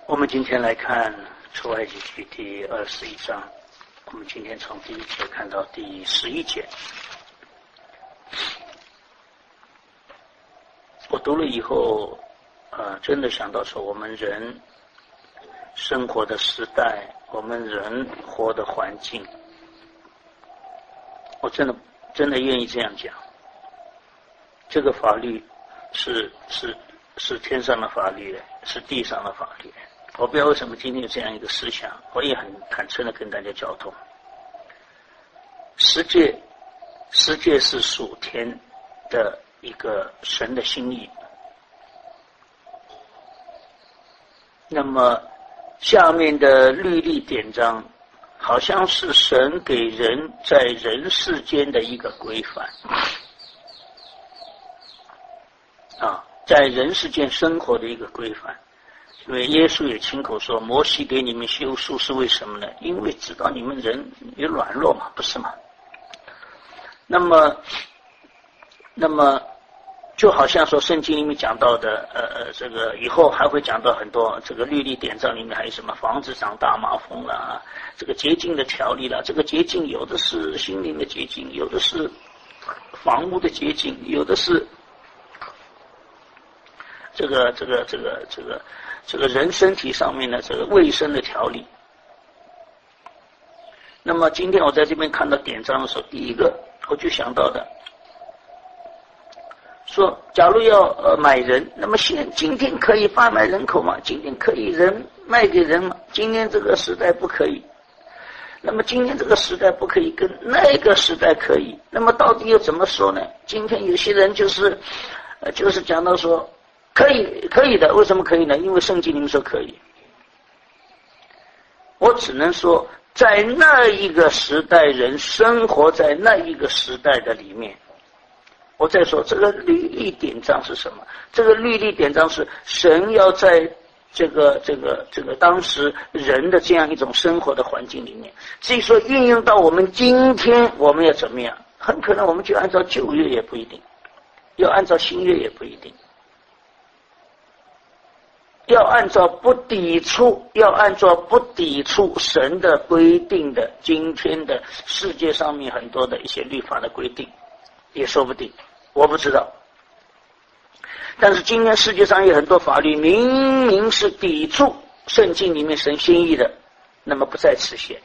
我们今天来看出埃及记第21章，我们今天从第1节看到第11节。我读了以后真的想到说，我们人生活的时代，我们人活的环境，我真的愿意这样讲，这个法律是天上的法律，是地上的法律。我不知道为什么今天有这样一个思想，我也很坦诚的跟大家交通。世界是属天的一个神的心意，那么下面的律例典章好像是神给人在人世间的一个规范在人世间生活的一个规范。因为耶稣也亲口说，摩西给你们修书是为什么呢？因为知道你们人有软弱嘛，不是吗？那么就好像说圣经里面讲到的这个以后还会讲到很多这个律例典章里面还有什么房子长大麻风啦，这个洁净的条例啦，这个洁净有的是心灵的洁净，有的是房屋的洁净，有的是这个人身体上面的这个卫生的条例。那么今天我在这边看到典章的时候，第一个我就想到的说，假如要买人，那么今天可以贩卖人口吗？今天可以人卖给人吗？今天这个时代不可以。那么今天这个时代不可以，跟那个时代可以，那么到底又怎么说呢？今天有些人就是讲到说可以的，为什么可以呢？因为圣经里面说可以。我只能说，在那一个时代，人生活在那一个时代的里面。我再说这个律例典章是什么？这个律例典章是神要在这个当时人的这样一种生活的环境里面，至于说运用到我们今天，我们要怎么样？很可能我们就按照旧约也不一定，要按照新约也不一定。要按照不抵触神的规定的今天的世界上面很多的一些律法的规定，也说不定，我不知道。但是今天世界上有很多法律明明是抵触圣经里面神心意的，那么不在此限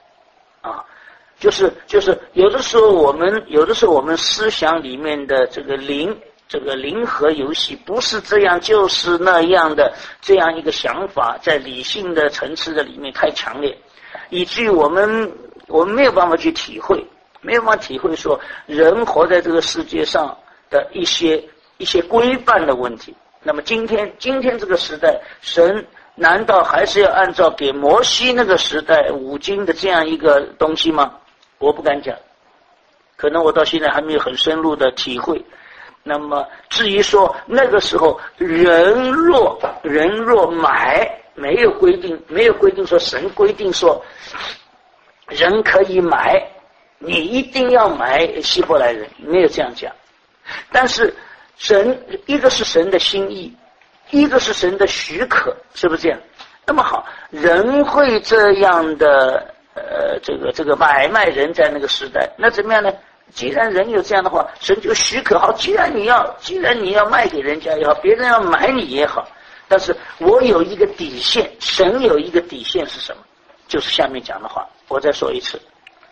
就是有的时候我们思想里面的这个零和游戏不是这样就是那样的，这样一个想法在理性的层次的里面太强烈，以至于我们没有办法去体会说人活在这个世界上的一些规范的问题。那么今天这个时代，神难道还是要按照给摩西那个时代五经的这样一个东西吗？我不敢讲，可能我到现在还没有很深入的体会。那么至于说那个时候人若买，没有规定说神规定说人可以买，你一定要买希伯来人，没有这样讲。但是一个是神的心意，一个是神的许可，是不是这样？那么好，人会这样的这个买卖人在那个时代，那怎么样呢？既然人有这样的话，神就许可好，既然你要卖给人家也好，别人要买你也好，但是我有一个底线，神有一个底线是什么？就是下面讲的话，我再说一次。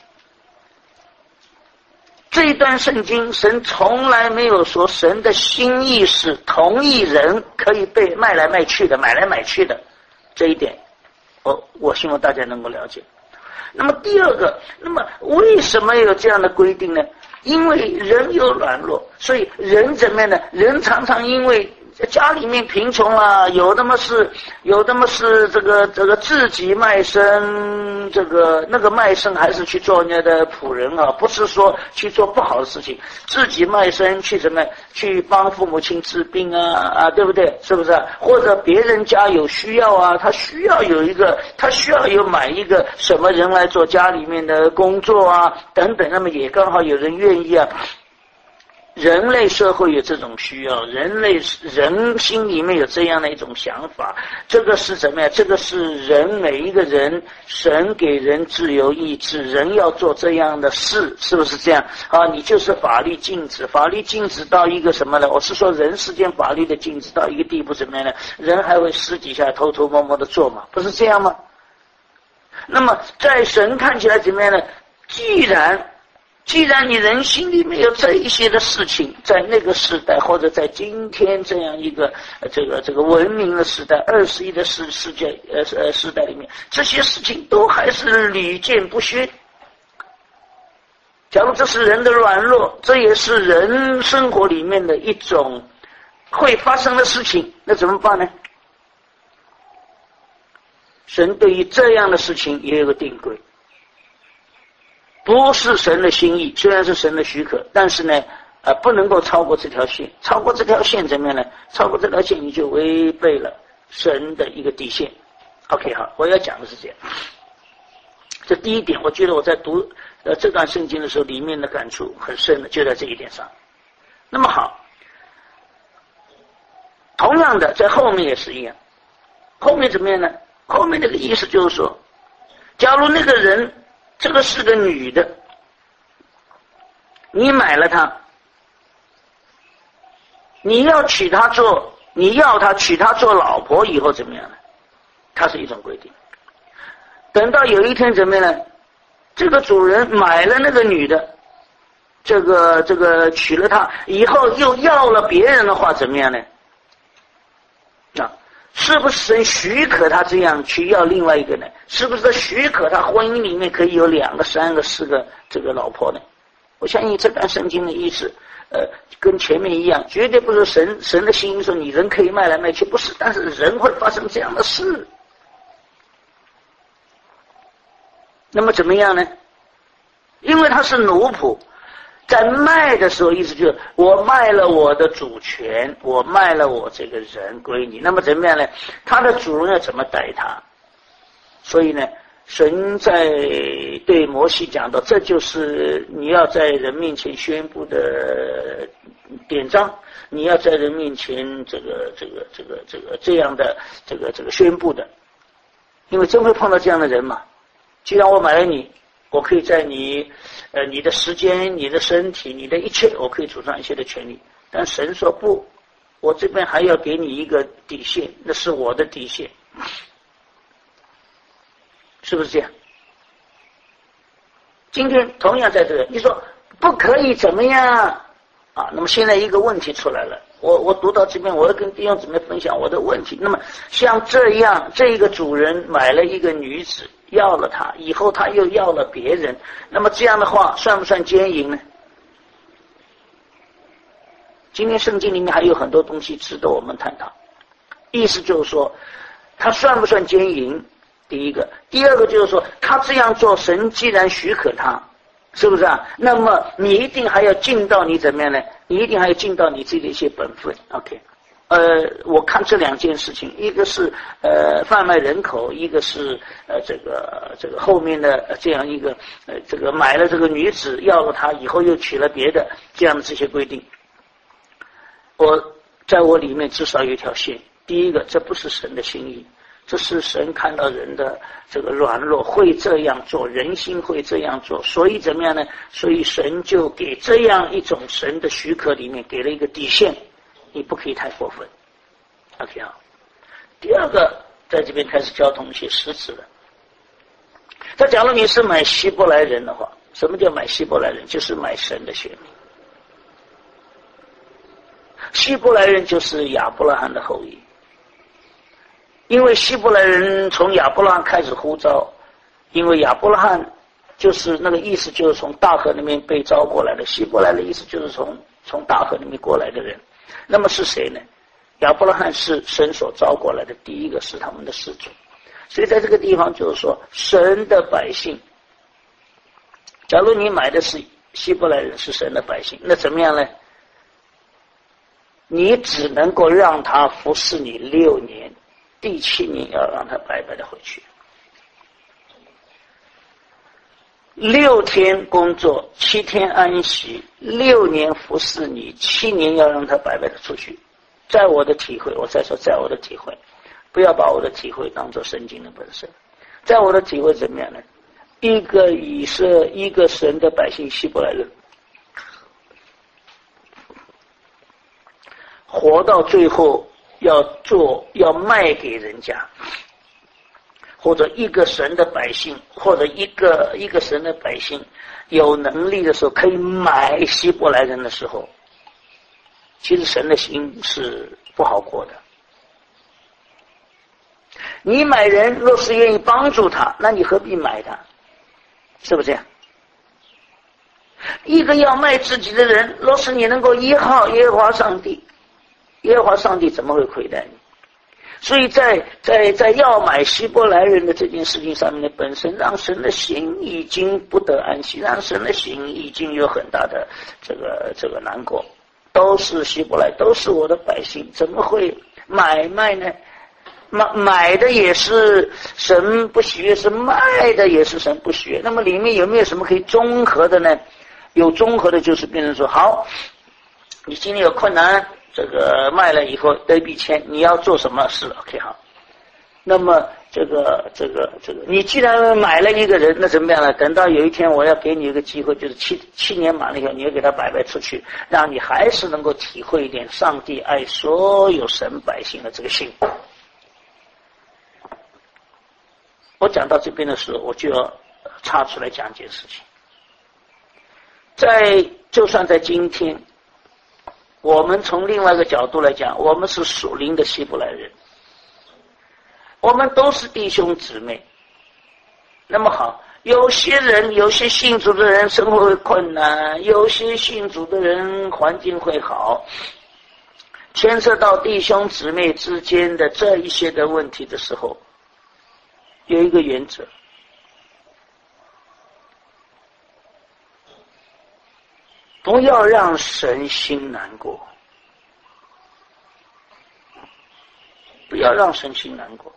这一段圣经，神从来没有说神的心意是同一人可以被卖来卖去的，买来买去的，这一点我希望大家能够了解。那么第二个，那么为什么有这样的规定呢？因为人有软弱，所以人怎么样呢？人常常因为家里面贫穷啊，有的么是这个自己卖身，那个卖身还是去做人家的仆人啊，不是说去做不好的事情，自己卖身去什么去帮父母亲治病啊，对不对？是不是？或者别人家有需要啊，他需要有买一个什么人来做家里面的工作啊等等，那么也刚好有人愿意啊。 人类社会有这种需要，人心里面有这样的一种想法，这个是怎么样？这个是人每一个人，神给人自由意志，人要做这样的事，是不是这样啊？你就是法律禁止，法律禁止到一个什么呢？我是说人世间法律的禁止到一个地步怎么样呢？人还会私底下偷偷摸摸的做嘛？不是这样吗？那么在神看起来怎么样呢？既然你人心里面有这一些的事情，在那个时代或者在今天这样一个这个文明的时代，21的时代里面，这些事情都还是屡见不鲜。假如这是人的软弱，这也是人生活里面的一种会发生的事情，那怎么办呢？神对于这样的事情也有个定规，不是神的心意，虽然是神的许可，但是呢，不能够超过这条线。超过这条线怎么样呢？超过这条线你就违背了神的一个底线。OK， 好，我要讲的是这样。这第一点，我觉得我在读这段圣经的时候，里面的感触很深的，就在这一点上。那么好，同样的，在后面也是一样。后面怎么样呢？后面这个意思就是说，假如那个人这个是个女的，你买了她，你要娶她做老婆以后怎么样呢？它是一种规定。等到有一天怎么样呢？这个主人买了那个女的，这个娶了她以后又要了别人的话怎么样呢？是不是神许可他这样去要另外一个呢？是不是许可他婚姻里面可以有2个、3个、4个这个老婆呢？我相信这段圣经的意思，跟前面一样，绝对不是神的心意说你人可以卖来卖去，不是，但是人会发生这样的事。那么怎么样呢？因为他是奴仆，在卖的时候，意思就是我卖了我的主权，我卖了我这个人归你。那么怎么样呢？他的主人要怎么待他？所以呢，神在对摩西讲到，这就是你要在人面前宣布的典章，你要在人面前这样的宣布的，因为真会碰到这样的人嘛。既然我买了你，我可以在你的时间、你的身体、你的一切，我可以主张一切的权利。但神说不，我这边还要给你一个底线，那是我的底线，是不是这样？今天同样在这里，你说不可以怎么样啊？那么现在一个问题出来了，我读到这边，我要跟弟兄姊妹分享我的问题。那么像这样，这一个主人买了一个女子，要了她以后，他又要了别人，那么这样的话算不算奸淫呢？今天圣经里面还有很多东西值得我们探讨，意思就是说他算不算奸淫，第一个。第二个就是说他这样做，神既然许可他，是不是啊？那么你一定还要尽到你怎么样呢？你一定还要尽到你自己的一些本分。 OK，我看这2件事情，一个是贩卖人口，一个是这个后面的这样一个这个买了这个女子，要了她以后又娶了别的，这样的这些规定，在我里面至少有一条线。第一个，这不是神的心意，这是神看到人的这个软弱会这样做，人心会这样做，所以怎么样呢？所以神就给这样一种神的许可里面给了一个底线，你不可以太过分。 OK 啊。第二个，在这边开始交通一些实质的。那假如你是买希伯来人的话，什么叫买希伯来人？就是买神的选民。希伯来人就是亚伯拉罕的后裔，因为希伯来人从亚伯拉罕开始呼召，因为亚伯拉罕就是那个意思，就是从大河那边被招过来的，希伯来的意思就是从大河那边过来的人。那么是谁呢？亚伯拉罕是神所招过来的，第一个是他们的始祖。所以在这个地方就是说，神的百姓，假如你买的是希伯来人，是神的百姓，那怎么样呢？你只能够让他服侍你6年，第7年要让他白白的回去。 6天工作，7天安息，6年服侍你，7年要让他白白的出去。在我的体会，我再说，在我的体会，不要把我的体会当作圣经的本身。在我的体会怎么样呢？一个神的百姓希伯来人，活到最后要卖给人家，或者一个神的百姓，或者一个神的百姓有能力的时候可以买希伯来人的时候，其实神的心是不好过的。你买人若是愿意帮助他，那你何必买他？是不是这样？一个要卖自己的人，若是你能够依靠耶和华上帝，耶和华上帝怎么会亏待你？所以在要买希伯来人的这件事情上面的本身，让神的心已经不得安息，让神的心已经有很大的这个难过。都是希伯来，都是我的百姓，怎么会买卖呢？买的也是神不喜悦，是卖的也是神不喜悦。那么里面有没有什么可以综合的呢？有综合的，就是变成说，好，你今天有困难，这个卖了以后得一笔钱，你要做什么事 ？OK， 好。那么这个，你既然买了一个人，那怎么样呢？等到有一天我要给你一个机会，就是七年满了以后，你要给他白白出去，让你还是能够体会一点上帝爱所有神百姓的这个心。我讲到这边的时候，我就要插出来讲一件事情。就算在今天，我们从另外一个角度来讲，我们是属灵的希伯来人，我们都是弟兄姊妹。那么好，有些信主的人生活会困难，有些信主的人环境会好，牵涉到弟兄姊妹之间的这一些的问题的时候，有一个原则，不要让神心难过，不要让神心难过。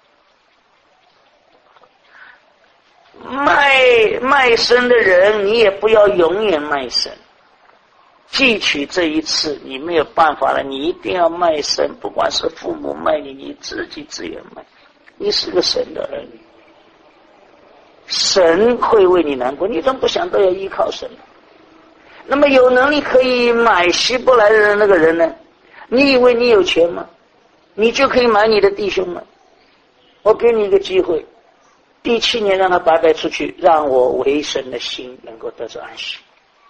卖身的人，你也不要永远卖身。汲取这一次，你没有办法了，你一定要卖身，不管是父母卖你，你自己自愿卖。你是个神的儿女，神会为你难过，你怎么不想都要依靠神？那么有能力可以买希伯来人的那个人呢？你以为你有钱吗？你就可以买你的弟兄吗？我给你一个机会，第7年让他白白出去，让我为神的心能够得着安息。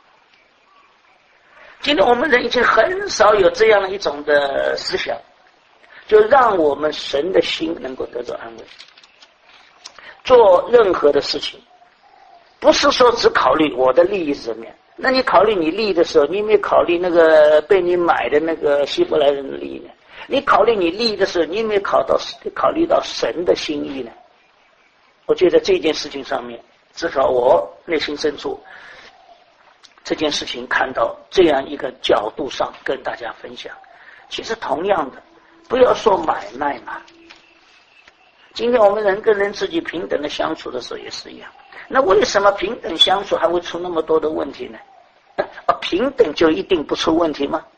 今天我们人已经很少有这样的一种的思想，就让我们神的心能够得到安慰。做任何的事情，不是说只考虑我的利益是怎么样。那你考虑你利益的时候，你有没有考虑那个被你买的那个希伯来人的利益呢？你考虑你利益的时候，你有没有考虑到神的心意呢？我觉得这件事情上面，至少我内心深处这件事情看到这样一个角度上跟大家分享。其实同样的，不要说买卖嘛，今天我们人跟人自己平等的相处的时候也是一样。那为什么平等相处还会出那么多的问题呢？平等就一定不出问题吗？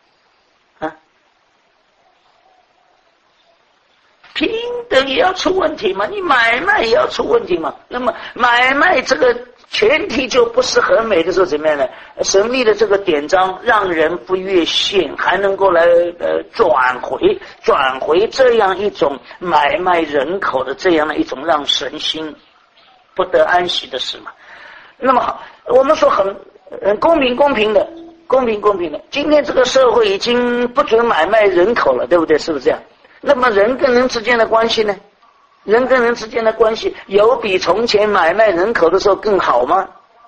平等也要出问题吗？你买卖也要出问题吗？那么买卖这个前提就不是很美的时候怎么样呢？神秘的这个典章让人不越线，还能够来转回这样一种买卖人口的这样的一种让神心不得安息的事嘛。那么好，我们说很公平的。今天这个社会已经不准买卖人口了，对不对？是不是这样？那么人跟人之间的关系呢？人跟人之间的关系有比从前买卖人口的时候更好吗？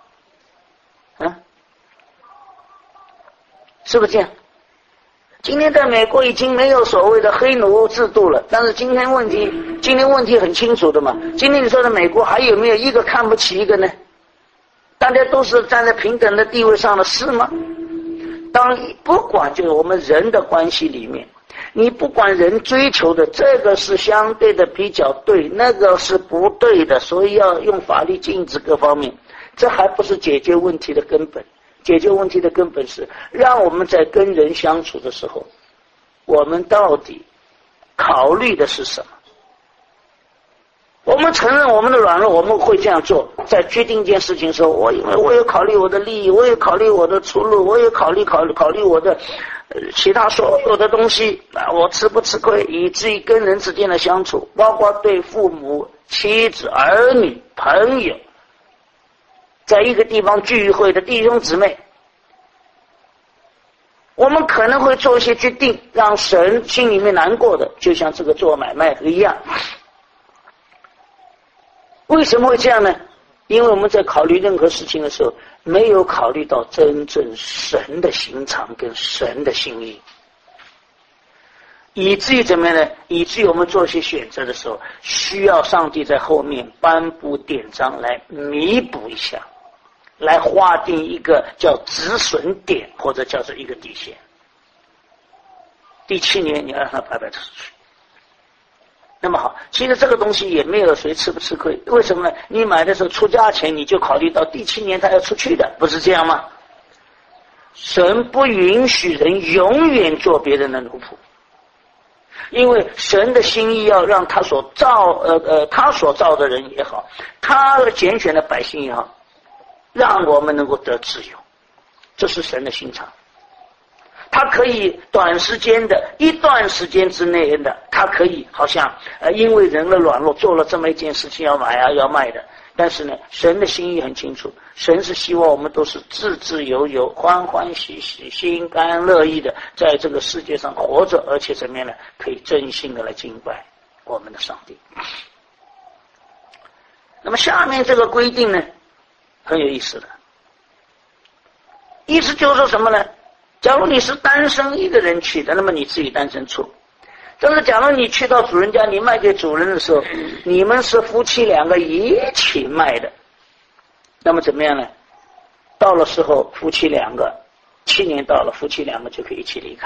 是不是这样？今天在美国已经没有所谓的黑奴制度了，但是今天问题很清楚的嘛。今天你说的美国还有没有一个看不起一个呢？大家都是站在平等的地位上的，是吗？当不管就是我们人的关系里面，你不管人追求的这个是相对的比较对，那个是不对的，所以要用法律禁止各方面。 这还不是解决问题的根本。解决问题的根本是让我们在跟人相处的时候，我们到底考虑的是什么？我们承认我们的软弱，我们会这样做。在决定一件事情的时候，因为我有考虑我的利益，我有考虑我的出路，我有考虑我的其他所有的东西啊，我吃不吃亏，以至于跟人之间的相处，包括对父母、妻子、儿女、朋友，在一个地方聚会的弟兄姊妹，我们可能会做一些决定，让神心里面难过的，就像这个做买卖的一样。为什么会这样呢？因为我们在考虑任何事情的时候，没有考虑到真正神的心肠跟神的心意，以至于怎么样呢？以至于我们做一些选择的时候，需要上帝在后面颁布典章来弥补一下，来划定一个叫止损点，或者叫做一个底线。第7年你要让它白白的出去。那么好，其实这个东西也没有谁吃不吃亏，为什么呢？你买的时候出价钱，你就考虑到第7年他要出去的，不是这样吗？神不允许人永远做别人的奴仆，因为神的心意要让他所造的人也好，他拣选的百姓也好，让我们能够得自由，这是神的心肠。他可以短时间的一段时间之内的，他可以好像因为人的软弱做了这么一件事情要买啊要卖的，但是呢，神的心意很清楚，神是希望我们都是自自由由、欢欢喜喜、心甘乐意的在这个世界上活着，而且怎么样呢？可以真心的来敬拜我们的上帝。那么下面这个规定呢，很有意思的，意思就是说什么呢？假如你是单身一个人去的，那么你自己单身处。但是假如你去到主人家，你卖给主人的时候，你们是夫妻2个一起卖的，那么怎么样呢？到了时候夫妻2个7年到了，夫妻2个就可以一起离开。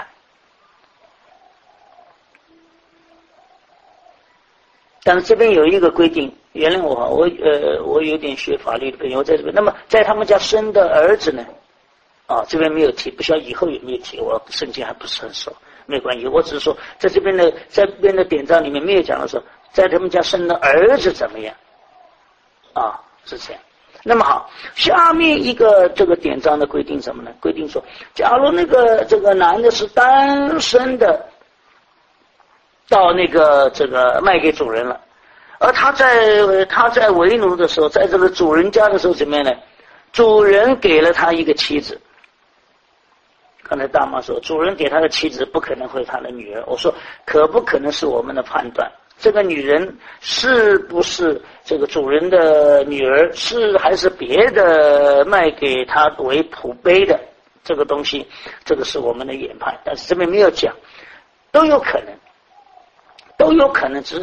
但是这边有一个规定，原谅我有点学法律的朋友在这边。那么在他们家生的儿子呢？这边没有提，不晓得以后有没有提，我圣经还不是很熟，没有关系。我只是说，在这边的典章里面没有讲的说，在他们家生的儿子怎么样，是这样。那么好，下面一个这个典章的规定什么呢？规定说，假如这个男的是单身的，到这个卖给主人了，而他在为奴的时候，在这个主人家的时候怎么样呢？主人给了他一个妻子。刚才大妈说，主人给他的妻子不可能会他的女儿。我说，可不可能是我们的判断？这个女人是不是这个主人的女儿，是还是别的卖给他为仆婢的这个东西？这个是我们的研判，但是这边没有讲，都有可能，只是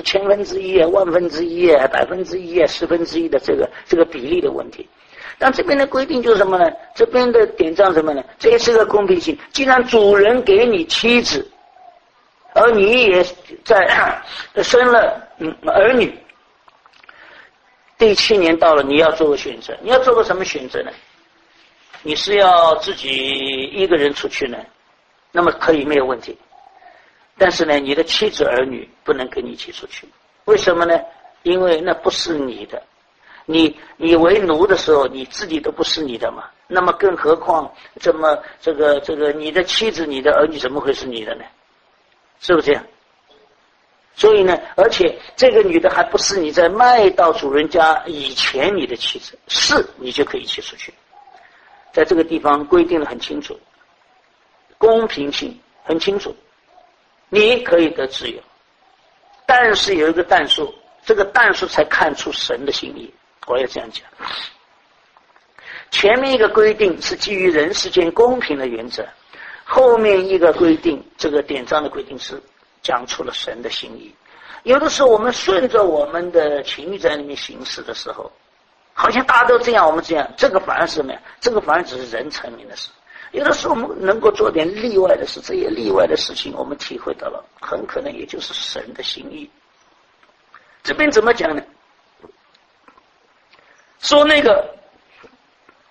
1/1000、1/1000、1/100、1/10%的这个比例的问题。但这边的规定就是什么呢？这边的典章什么呢？这是个公平性。既然主人给你妻子，而你也在生了儿女，第7年到了，你要做个选择。你要做个什么选择呢？你是要自己一个人出去呢？那么可以，没有问题。但是呢，你的妻子儿女不能跟你一起出去。为什么呢？因为那不是你的。你为奴的时候，你自己都不是你的嘛，那么更何况这个你的妻子、你的儿女怎么会是你的呢？是不是这样？所以呢，而且这个女的还不是你在卖到主人家以前你的妻子，是你就可以一起出去。在这个地方规定得很清楚，公平性很清楚，你可以得自由，但是有一个但数，这个但数才看出神的心意。我要这样讲，前面一个规定是基于人世间公平的原则，后面一个规定，这个典章的规定是讲出了神的心意。有的时候我们顺着我们的情欲在里面行事的时候，好像大家都这样，我们这样，这个反而是什么呀？这个反而只是人成名的事。有的时候我们能够做点例外的事，这些例外的事情我们体会到了，很可能也就是神的心意。这边怎么讲呢？说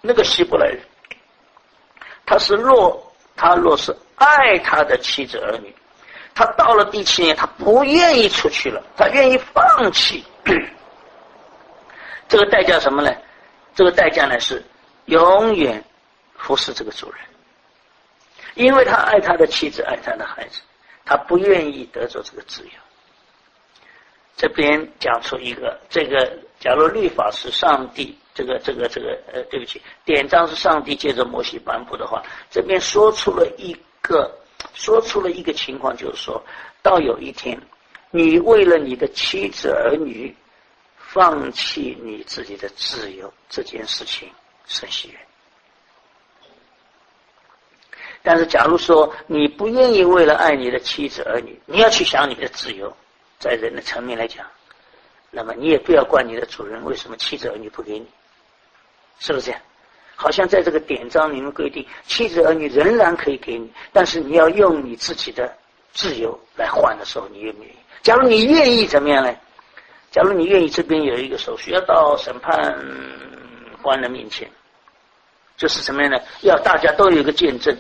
那个希伯来人，他若是爱他的妻子儿女，他到了第7年，他不愿意出去了，他愿意放弃。这个代价什么呢？这个代价呢是永远服侍这个主人，因为他爱他的妻子，爱他的孩子，他不愿意得着这个自由。这边讲出一个，这个假如律法是上帝，对不起，典章是上帝借着摩西颁布的话，这边说出了一个情况，就是说到有一天，你为了你的妻子儿女放弃你自己的自由，这件事情神喜悦。但是假如说你不愿意为了爱你的妻子儿女，你要去想你的自由，在人的层面来讲，那么你也不要怪你的主人为什么妻子儿女不给你，是不是这样？好像在这个典章里面规定，妻子儿女仍然可以给你，但是你要用你自己的自由来换的时候，你愿不愿意？假如你愿意怎么样呢？假如你愿意，这边有一个手续，要到审判官的面前，就是什么样呢？要大家都有一个见证，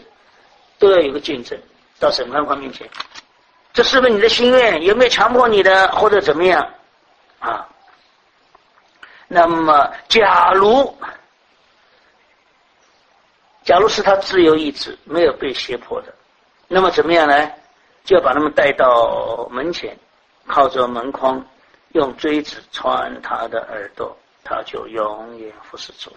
到审判官面前，这是不是你的心愿？有没有强迫你的，或者怎么样啊？那么假如是他自由意志，没有被胁迫的，那么怎么样呢？就要把他们带到门前，靠着门框，用锥子穿他的耳朵，他就永远服侍主人。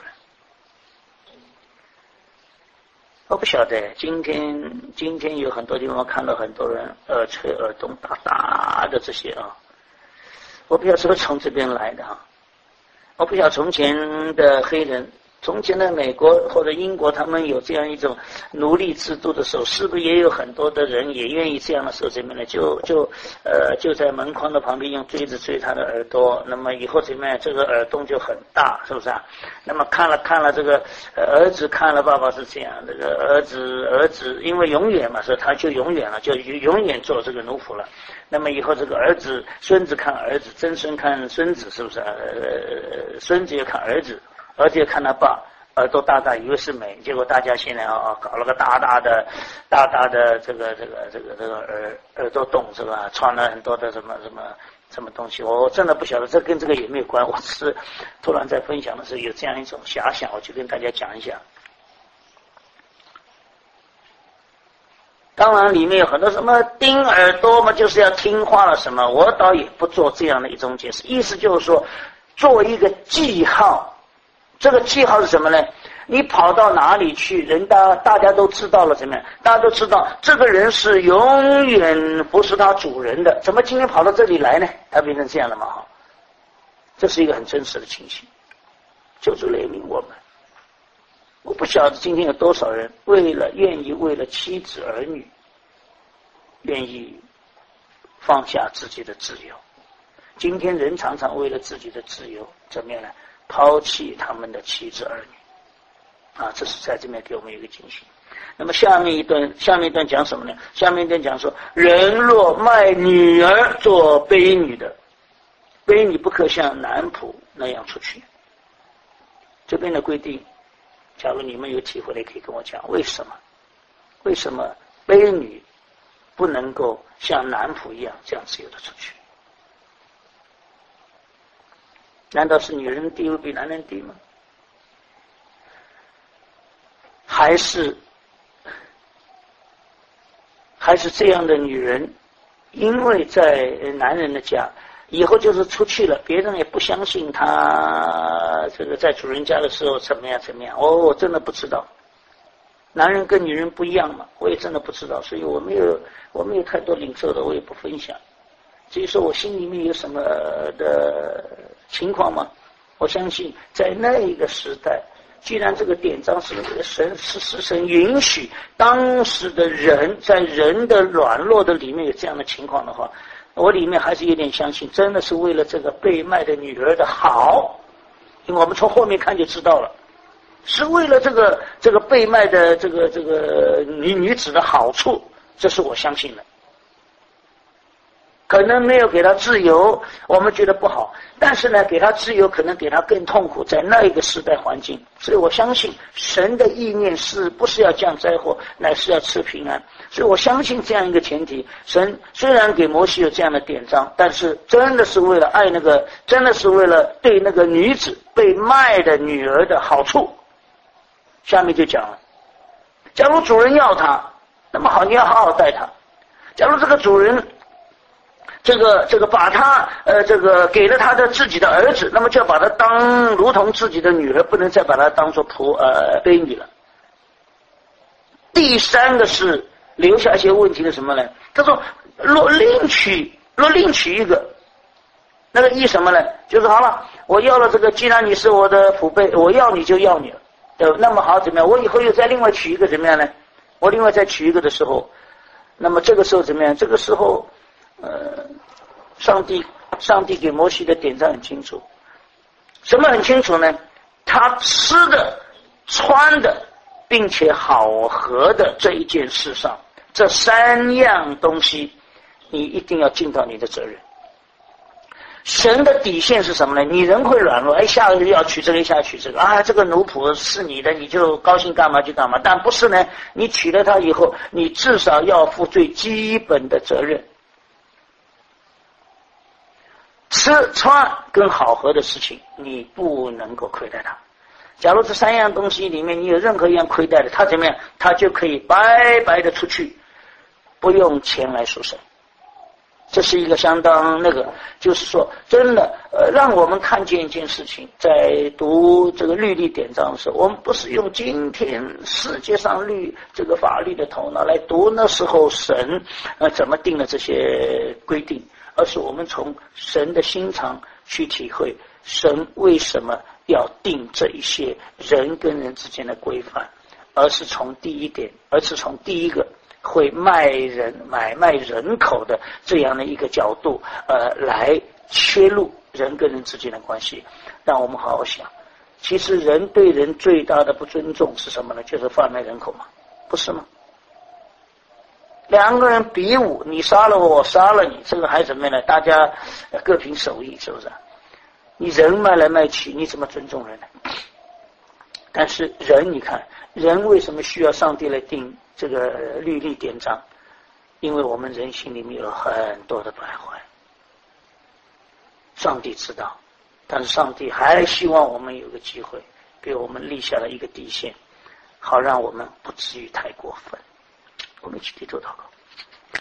我不晓得，今天有很多地方看到很多人耳垂耳洞大大的这些啊，我不晓得是不是从这边来的啊？我不晓得从前的黑人，从前的美国或者英国，他们有这样一种奴隶制度的时候，是不是也有很多的人也愿意这样的时候怎么样呢？就在门框的旁边用锥子锥他的耳朵，那么以后怎么样？这个耳洞就很大，是不是啊？那么看了这个儿子看了爸爸是这样，这个儿子因为永远嘛，所以他就永远了，就永远做这个奴仆了。那么以后这个孙子看儿子，曾孙看孙子，是不是？孙子也看儿子。而且看他爸耳朵大大，以为是美，结果大家现在搞了个大大的这个耳朵洞，是吧？穿了很多的什么东西，我真的不晓得这跟这个有没有关。我只是突然在分享的时候有这样一种遐想，我就跟大家讲一下。当然里面有很多什么钉耳朵嘛，就是要听话了什么，我倒也不做这样的一种解释，意思就是说做一个记号。这个记号是什么呢？你跑到哪里去，大家都知道了，怎么样？大家都知道这个人是永远不是他主人的，怎么今天跑到这里来呢？他变成这样了嘛？这是一个很真实的情形，救主怜悯我们。我不晓得今天有多少人愿意为了妻子儿女，愿意放下自己的自由。今天人常常为了自己的自由，怎么样呢？抛弃他们的妻子儿女啊，这是在这边给我们一个警醒。那么下面一段讲什么呢？下面一段讲说，人若卖女儿做婢女的，婢女不可像男仆那样出去。这边的规定，假如你们有体会的，可以跟我讲为什么婢女不能够像男仆一样这样自由的出去？难道是女人地位比男人低吗？还是这样的女人，因为在男人的家，以后就是出去了，别人也不相信她这个在主人家的时候怎么样，我真的不知道。男人跟女人不一样嘛，我也真的不知道，所以我没有太多领受的，我也不分享。至于说我心里面有什么的情况吗？我相信在那一个时代，既然这个典章是神允许当时的人在人的软弱的里面有这样的情况的话，我里面还是有点相信，真的是为了这个被卖的女儿的好，因为我们从后面看就知道了，是为了这个被卖的这个女子的好处，这是我相信的。 可能没有给他自由，我们觉得不好，但是呢，给他自由可能给他更痛苦，在那一个时代环境。所以我相信神的意念是不是要降灾祸，乃是要赐平安。所以我相信这样一个前提，神虽然给摩西有这样的典章，但是真的是为了爱真的是为了对那个女子被卖的女儿的好处。下面就讲了，假如主人要他，那么好，你要好好待他。假如这个主人这个把他给了他的自己的儿子，那么就要把他当如同自己的女儿，不能再把他当作婢女了。第三个是留下一些问题的什么呢？他说若另娶一个，那个意什么呢？就是好了，我要了这个，既然你是我的父辈，我要你就要你了，对吧？那么好，怎么样？我以后又再另外娶一个，怎么样呢？我另外再娶一个的时候，那么这个时候怎么样？这个时候上帝给摩西的典章很清楚。什么很清楚呢？他吃的穿的并且好合的这一件事上，这3样东西你一定要尽到你的责任。神的底线是什么呢？你人会软弱，下个月要娶这个，下娶这个啊，这个奴仆是你的，你就高兴干嘛就干嘛。但不是呢，你娶了他以后，你至少要负最基本的责任。吃穿跟好合的事情，你不能够亏待他。假如这3样东西里面你有任何一样亏待的，他怎么样？他就可以白白的出去，不用钱来赎身。这是一个相当就是说真的让我们看见一件事情，在读这个律例典章的时候，我们不是用今天世界上这个法律的头脑来读那时候神怎么定了这些规定，而是我们从神的心肠去体会神为什么要定这一些人跟人之间的规范，而是从第一个会买卖人口的这样的一个角度来切入人跟人之间的关系。让我们好好想，其实人对人最大的不尊重是什么呢？就是贩卖人口嘛，不是吗？2个人比武，你杀了我，我杀了你，这个还怎么样呢？大家各凭手艺，是不是？你人卖来卖去，你怎么尊重人呢？但是人，你看人为什么需要上帝来定这个律例典章？因为我们人心里面有很多的败坏，上帝知道，但是上帝还希望我们有个机会，给我们立下了一个底线，好让我们不至于太过分。我们一起低头祷告。